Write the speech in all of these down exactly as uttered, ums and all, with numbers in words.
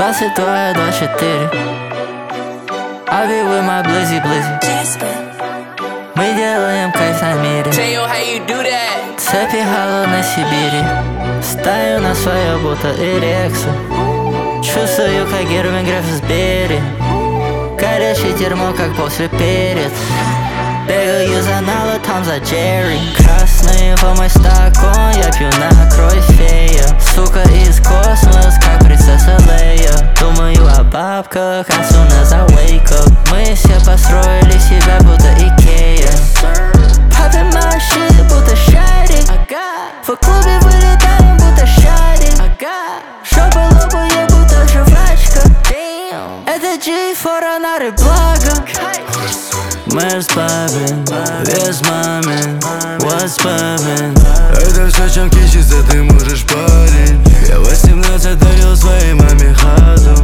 двадцать два, двадцать четыре. I be with my blizzy blizzy. Мы делаем кайф на мире. Цепи холод на Сибири. Стою на свое, будто эрекса. Чувствую, как Герман Греф с Берри. Горячее дерьмо, как после перец. Бегаю за Нала, там за Джерри. Красный по мой стакан, я пью на кровь фея. Сука из космоса, как принцесса Лея. Думаю о бабках, as soon as I wake up. Мы все построили себя, будто Икея. Poppin' my shit, будто шарик. В клубе вылетаем, будто шарик. Жопа лопаю, будто жвачка. Это джи, форонары, благо. Мы спавим, без мамин, what's poppin'? Это все, чем кичится, ты можешь, парень. Я восемнадцать дарил своей маме хату.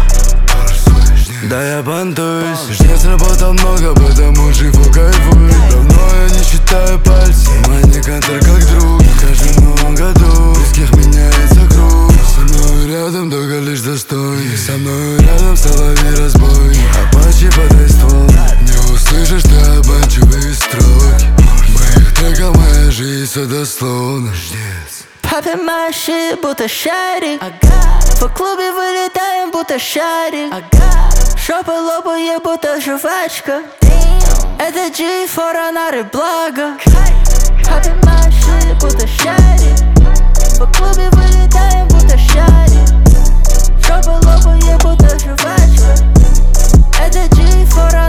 Да я понтуюсь. Жнец работал много, потому живу кайфуй. Давно я не считаю пальцы. Мой контр как друг. В каждом новом году близких меняется круг. Со мной рядом только лишь застой. Со мной рядом соловей разбой. Апачи подай ствол. Не услышишь ты обманчивые строки. Моих треков моя жизнь все дословно. Жнец. Poppin' my shit, будто шарик. В клубе вылетаем, будто шарик. Жопа лопает, будто жвачка. Это джи, форонары, благо. Poppin' my shit, будто шарик. В клубе вылетаем, будто шарик. Жопа лопает, будто жвачка. Это джи, форонары.